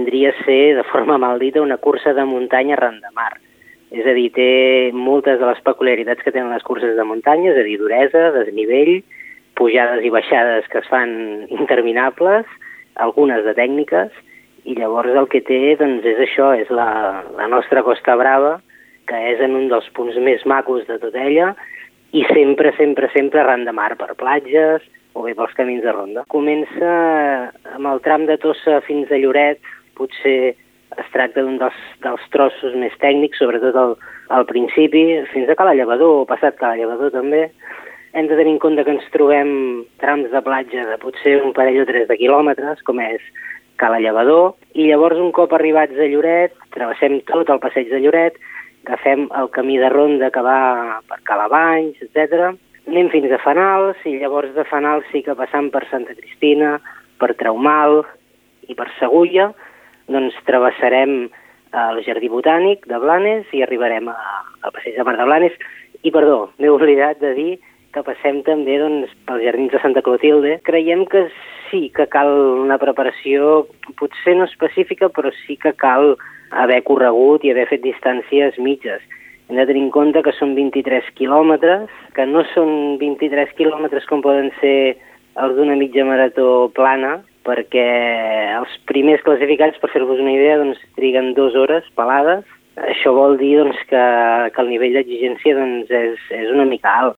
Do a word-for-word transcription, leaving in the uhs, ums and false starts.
vindria a ser, de forma mal dita, una cursa de muntanya arran de mar. És a dir, té moltes de les peculiaritats que tenen les curses de muntanya, és a dir, duresa, desnivell, pujades i baixades que es fan interminables, algunes de tècniques, i llavors el que té doncs, és això, és la, la nostra Costa Brava, que és en un dels punts més macos de tota ella, i sempre, sempre, sempre arran de mar, per platges o bé pels camins de ronda. Comença amb el tram de Tossa fins a Lloret, potser es tracta d'un dels, dels trossos més tècnics, sobretot al, al principi, fins a Cala Llevador, o passat Cala Llevador també. Hem de tenir en compte que ens trobem trams de platja de potser un parell o tres de quilòmetres, com és Cala Llevador, i llavors un cop arribats a Lloret, travessem tot el passeig de Lloret, agafem el camí de ronda que va per Calabanys, etcètera. Anem fins a Fanals, i llavors de Fanals sí que passant per Santa Cristina, per Traumal i per Segulla, doncs travessarem el Jardí Botànic de Blanes i arribarem a, al passeig de Mar de Blanes. I, perdó, m'he oblidat de dir que passem també doncs, pels Jardins de Santa Clotilde. Creiem que sí que cal una preparació, potser no específica, però sí que cal haver corregut i haver fet distàncies mitges. Hem de tenir en compte que són vint-i-tres quilòmetres, que no són vint-i-tres quilòmetres com poden ser els d'una mitja marató plana, perquè els primers classificats, per fer-vos una idea, doncs, triguen dues hores pelades. Això vol dir doncs, que, que el nivell d'exigència doncs, és, és una mica alt.